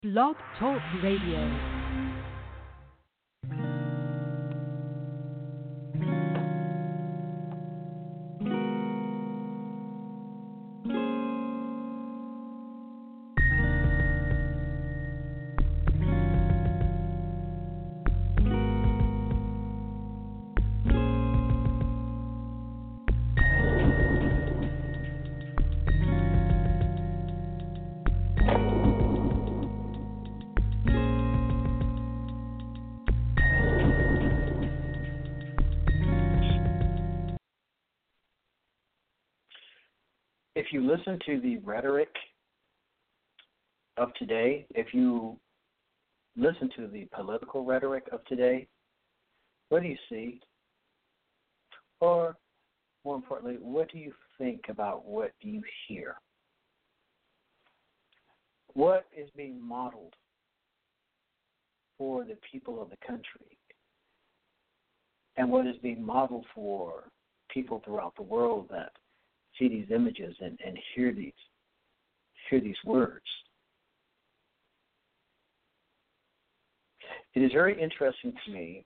Blog Talk Radio. If you listen to the rhetoric of today, if you listen to the political rhetoric of today, what do you see? Or, more importantly, what do you think about what you hear? What is being modeled for the people of the country? And what is being modeled for people throughout the world that see these images and hear these words? It is very interesting to me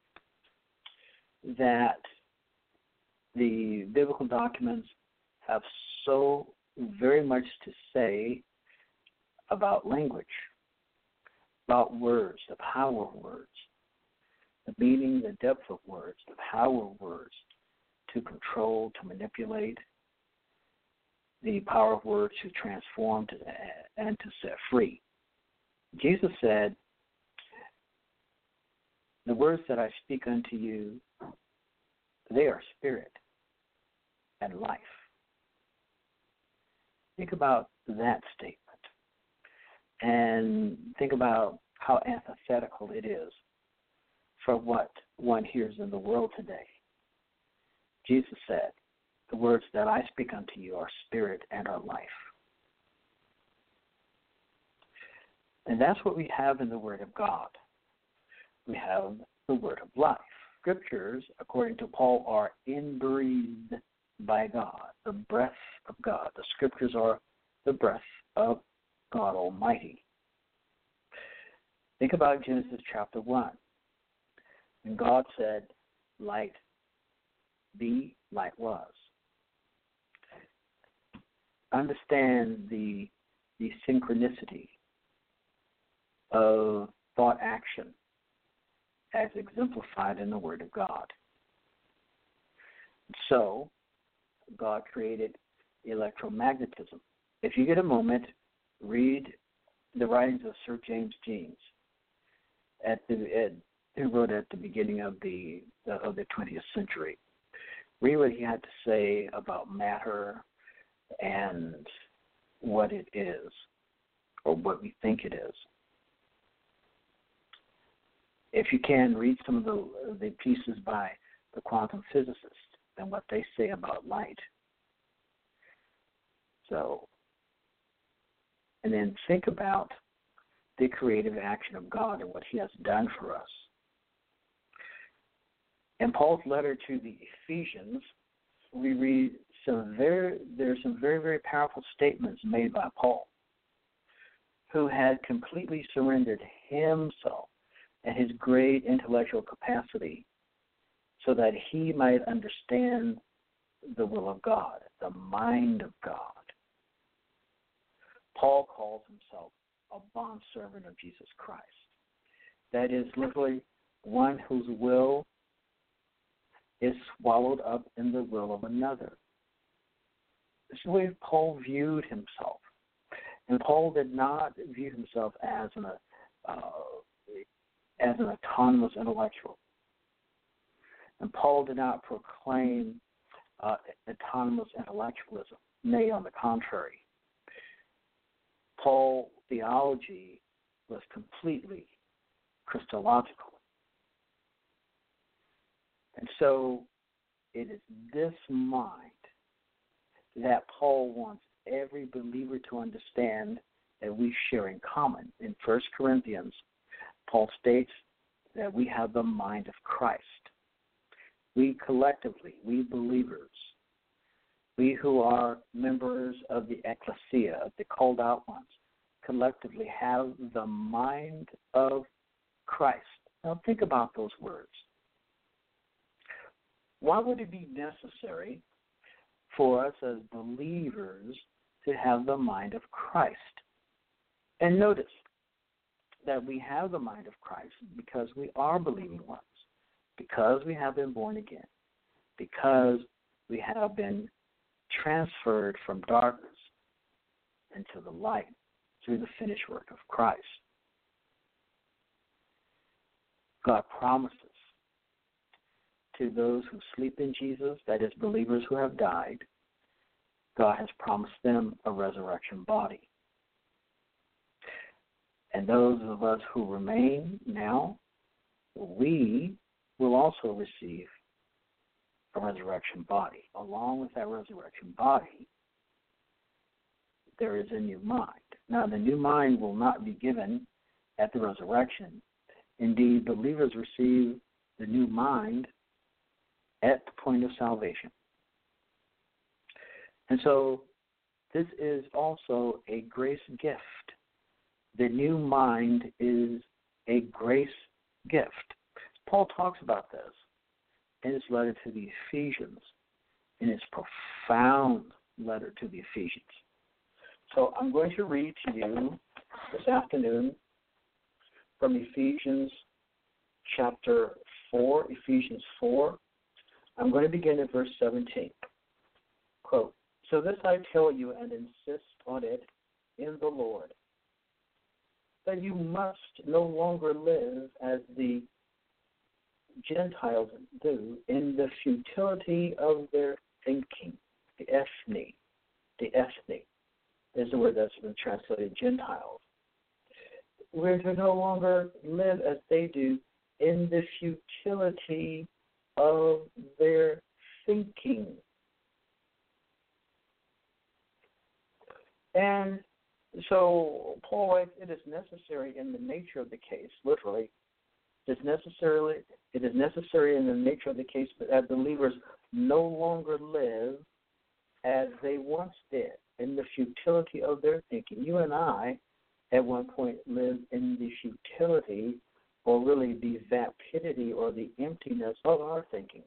that the biblical documents have so very much to say about language, about words, the power of words, the meaning, the depth of words, the power of words to control, to manipulate, the power of words to transform and to set free. Jesus said, "The words that I speak unto you, they are spirit and life." Think about that statement and think about how antithetical it is for what one hears in the world today. Jesus said, "The words that I speak unto you are spirit and are life." And that's what we have in the Word of God. We have the Word of life. Scriptures, according to Paul, are inbreathed by God, the breath of God. The Scriptures are the breath of God Almighty. Think about Genesis chapter 1. When God said, "Light be," light was. Understand the synchronicity of thought action as exemplified in the Word of God. So, God created electromagnetism. If you get a moment, read the writings of Sir James Jeans, who wrote at the beginning of the 20th century. Read what he had to say about matter and what it is, or what we think it is. If you can, read some of the pieces by the quantum physicists and what they say about light. So, and then think about the creative action of God and what He has done for us. In Paul's letter to the Ephesians, we read there's some very, very powerful statements made by Paul, who had completely surrendered himself and his great intellectual capacity so that he might understand the will of God, the mind of God. Paul calls himself a bondservant of Jesus Christ. That is literally one whose will is swallowed up in the will of another. This is the way Paul viewed himself. And Paul did not view himself as an autonomous intellectual. And Paul did not proclaim autonomous intellectualism. Nay, on the contrary. Paul's theology was completely Christological. And so it is this mind that Paul wants every believer to understand that we share in common. In 1 Corinthians, Paul states that we have the mind of Christ. We collectively, we believers, we who are members of the ecclesia, of the called out ones, collectively have the mind of Christ. Now think about those words. Why would it be necessary for us as believers to have the mind of Christ? And notice that we have the mind of Christ because we are believing ones, because we have been born again, because we have been transferred from darkness into the light through the finished work of Christ. God promises to those who sleep in Jesus, that is, believers who have died, God has promised them a resurrection body. And those of us who remain now, we will also receive a resurrection body. Along with that resurrection body, there is a new mind. Now, the new mind will not be given at the resurrection. Indeed, believers receive the new mind at the point of salvation. And so this is also a grace gift. The new mind is a grace gift. Paul talks about this in his letter to the Ephesians, in his profound letter to the Ephesians. So I'm going to read to you this afternoon from Ephesians chapter 4, Ephesians 4. I'm going to begin at verse 17. Quote, "So this I tell you and insist on it in the Lord, that you must no longer live as the Gentiles do in the futility of their thinking." The ethne is the word that's been translated Gentiles. We're to no longer live as they do in the futility of their thinking. And so Paul writes, it is necessary in the nature of the case, literally, it is necessary in the nature of the case that believers no longer live as they once did, in the futility of their thinking. You and I, at one point, lived in the futility, or really the vapidity or the emptiness of our thinking.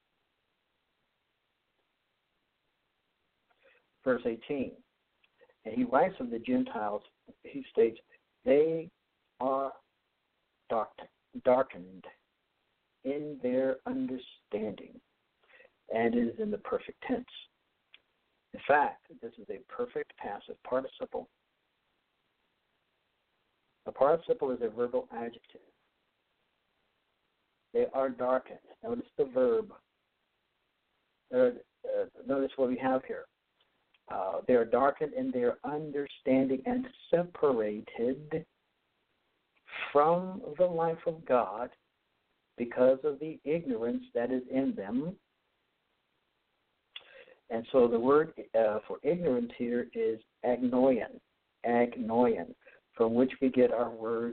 Verse 18, and he writes of the Gentiles, he states, they are darkened in their understanding, and it is in the perfect tense. In fact, this is a perfect passive participle. A participle is a verbal adjective. They are darkened. Notice the verb. Notice what we have here. They are darkened in their understanding and separated from the life of God because of the ignorance that is in them. And so the word for ignorance here is agnoion, from which we get our word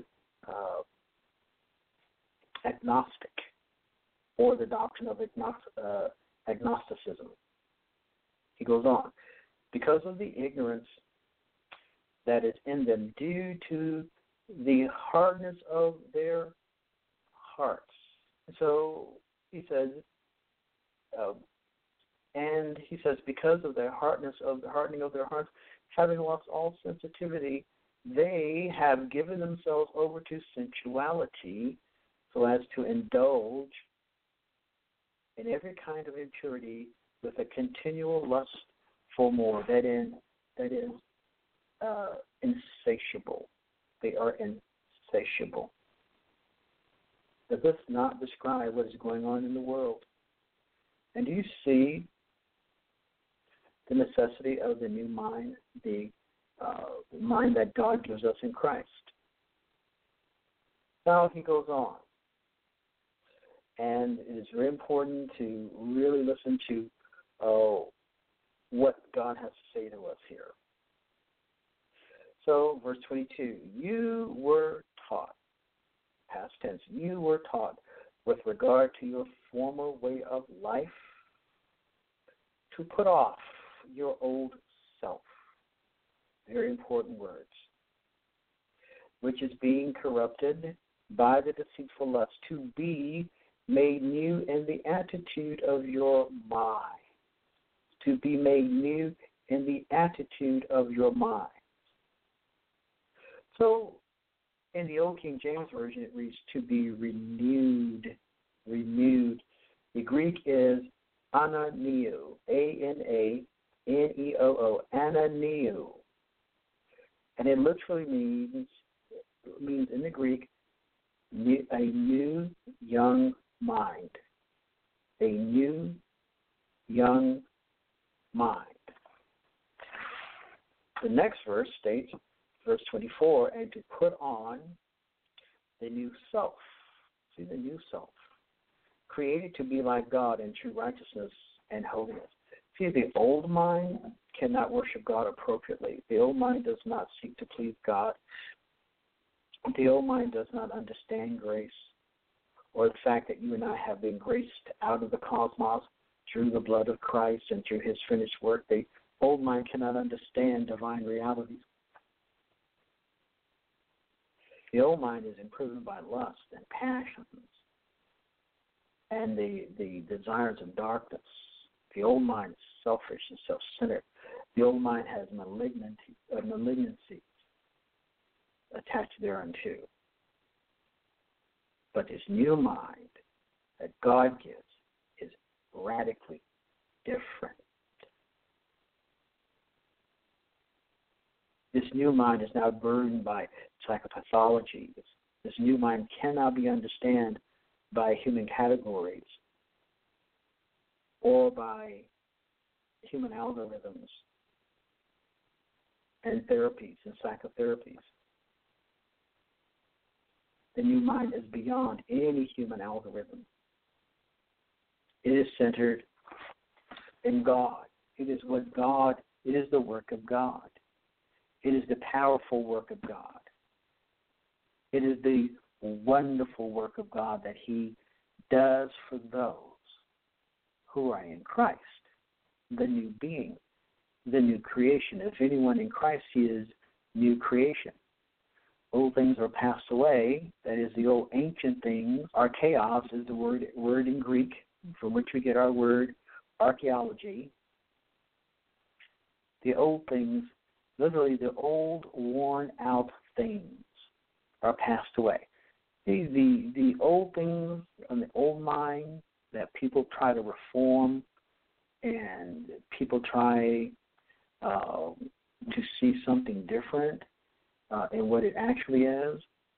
agnostic, or the doctrine of agnosticism. He goes on, because of the ignorance that is in them due to the hardness of their hearts. So he says, because of the hardening of their hearts, having lost all sensitivity, they have given themselves over to sensuality so as to indulge in every kind of impurity with a continual lust for more. That is insatiable. They are insatiable. Does this not describe what is going on in the world? And do you see the necessity of the new mind, the mind that God gives us in Christ? Now he goes on. And it is very important to really listen to what God has to say to us here. So, verse 22, you were taught, past tense, you were taught with regard to your former way of life to put off your old self. Very important words. which is being corrupted by the deceitful lust, to be made new in the attitude of your mind. To be made new in the attitude of your mind. So, in the Old King James Version, it reads to be renewed. Renewed. The Greek is ananeo, A-N-A-N-E-O-O, ananeo. And it literally means in the Greek, a new young mind. A new young mind. The next verse states, verse 24, and to put on the new self. See, the new self. Created to be like God in true righteousness and holiness. See, the old mind cannot worship God appropriately. The old mind does not seek to please God. The old mind does not understand grace or the fact that you and I have been graced out of the cosmos through the blood of Christ and through his finished work. The old mind cannot understand divine realities. The old mind is imprisoned by lust and passions and the desires of darkness. The old mind is selfish and self-centered. The old mind has malignancy attached thereunto. But this new mind that God gives is radically different. This new mind is not burdened by psychopathology. This new mind cannot be understood by human categories or by human algorithms and therapies and psychotherapies. The new mind is beyond any human algorithm. It is centered in God. It is what God, it is the work of God. It is the powerful work of God. It is the wonderful work of God that he does for those who are in Christ, the new being, the new creation. If anyone in Christ, he is new creation. Old things are passed away. That is, the old ancient things. Archaeos is the word in Greek from which we get our word archaeology. The old things, literally the old worn out things are passed away. The old things and the old mind that people try to reform and people try to see something different in what it actually is,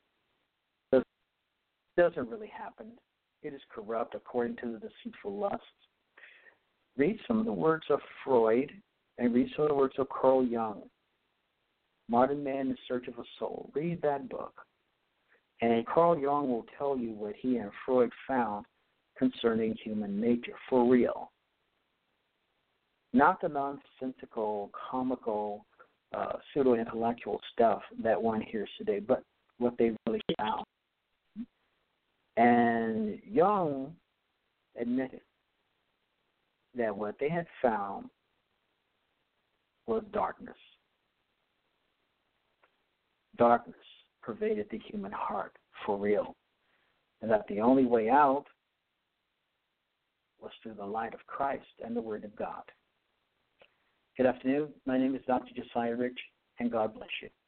doesn't really happen. It is corrupt according to the deceitful lusts. Read some of the works of Freud and read some of the works of Carl Jung, Modern Man in Search of a Soul. Read that book. And Carl Jung will tell you what he and Freud found concerning human nature, for real. Not the nonsensical, comical, pseudo-intellectual stuff that one hears today, but what they really found. And Jung admitted that what they had found was darkness. Darkness pervaded the human heart, for real. And that the only way out was through the light of Christ and the Word of God. Good afternoon. My name is Dr. Josiah Rich, and God bless you.